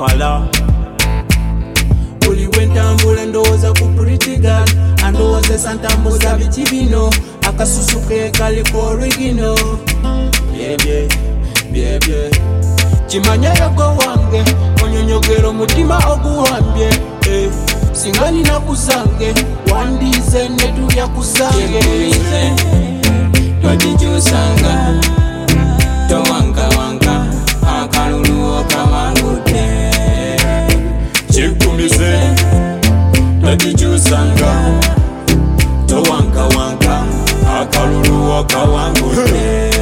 Kampala. Buli wentambula ndowooza ku pretty girl, andowoozesa ntambuza biki bino, akasusu ke kaliko origino. Byebye, byebye kimanye yogo wange, onyonyogera omutima oguwambye. Singa nina kusange, wandize netulya kusange. Tokikyusanga, towankawanka, akalulu okawangudde. Kikumize, tokikyusanga, towankawanka, akalulu okawangudde.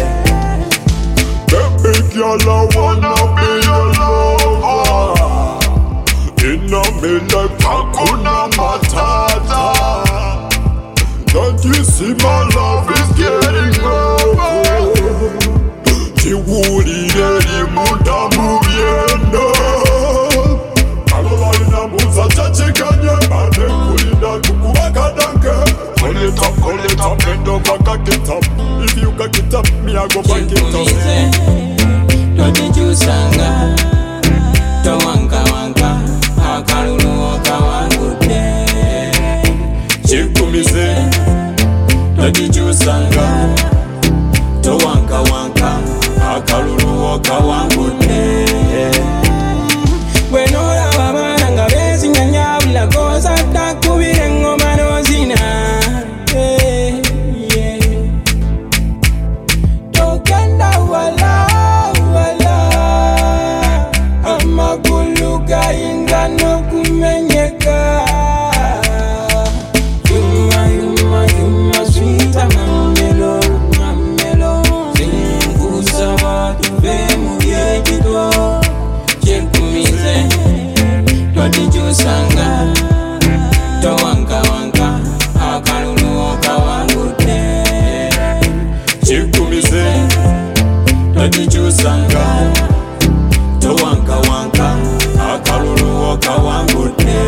Baby girl, I wanna be your lover. Inna me like Hakuna Matata. Don't you see my love is getting over? Chiwulire limuda mubyenda. Kalola ina muza chachikanye, bade kulinda kukuwakadanke. Call it up, bend over, cock it up. If you cock it up, me I go back it up. Tokikyusanga, towankawanka, akalulu okawangudde. Kikumize, tokikyusanga, towankawanka, akalulu okawangudde. Bwe noolaba abaana nga beezinyanya bulako zadda kkubira eŋŋoma n'ozina. Togenda wala wala, amagulu gayinza n'okumenyeka. Yuma sweeta mamelo mamelo, zinkusaba tuve mu byekito. Kikumize, tokikyusanga, towankawanka, akalulu okawangudde. Kikumize, tokikyusanga, towankawanka, akalulu okawangudde.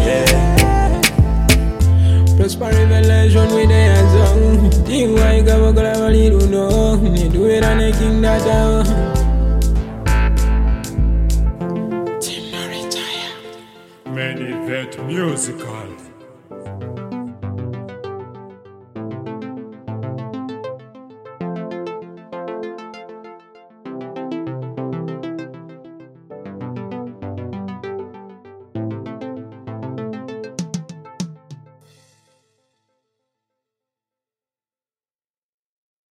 Prosper revelation with the song. Tingwa ikabokola bali luno, netubeera ne King Dada. Many vet musical.